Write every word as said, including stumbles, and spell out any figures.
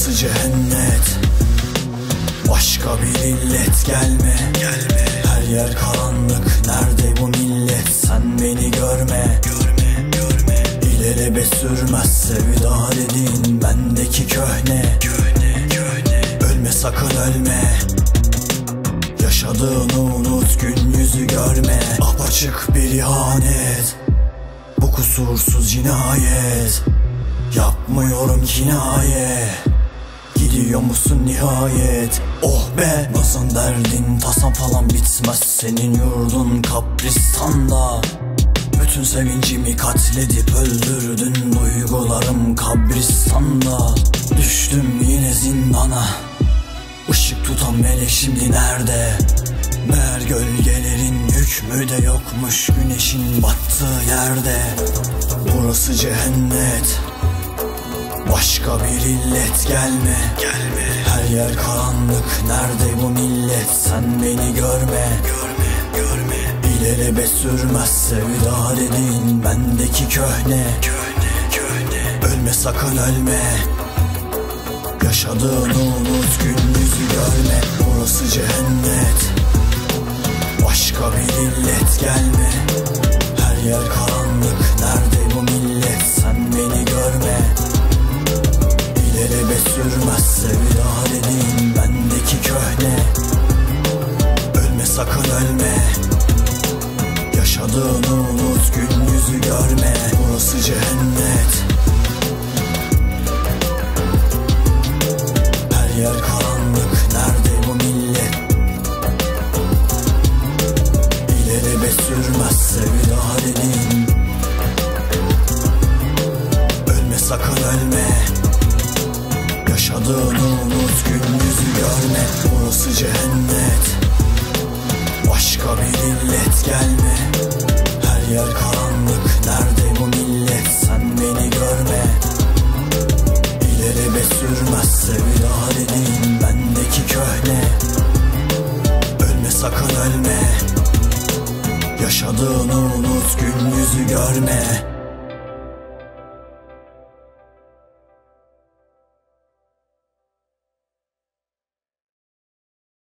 Burası cennet, başka bir illet. Gelme, gelme. Her yer karanlık, nerede bu millet? Sen beni görme, görme, görme. İlelebet sürmez sevda dediğin bendeki köhne, köhne, köhne. Ölme sakın ölme, yaşadığını unut, gün yüzü görme. Apaçık bir ihanet, bu kusursuz cinayet. Yapmıyorum kinaye, gidiyor musun nihayet? Oh be, nazın derdin tasan falan bitmez. Senin yurdun Kabristan'da. Bütün sevincimi katledip öldürdün, duygularım kabristan'da. Düştüm yine zindana, Işık tutan melek şimdi nerede? Meğer gölgelerin hükmü de yokmuş güneşin battığı yerde. Burası cennet, başka bir illet. Gelme, gelme. Her yer karanlık, nerede bu millet? Sen beni görme, görme, görme. İlelebet sürmez sevda dediğin bendeki köhne, köhne, köhne. Ölme sakın ölme, yaşadığını unut, gün yüzü görme. Burası cennet, başka bir illet. Gelme, her yer karanlık, nerede bu millet? Sen beni görme, İlelebet sürmez sevda dediğin bendeki köhne. Ölme sakın ölme, yaşadığını unut, gün yüzü görme. Burası cennet, her yer karanlık, nerede bu millet? İlelebet sürmez sevda dediğin. Ölme sakın ölme, yaşadığını unut, gün yüzü görme. Burası cennet, başka bir illet. Gelme, her yer karanlık, nerede bu millet? Sen beni görme, İlelebet sürmez sevda dediğin bendeki köhne. Ölme sakın ölme, yaşadığını unut, gün yüzü görme.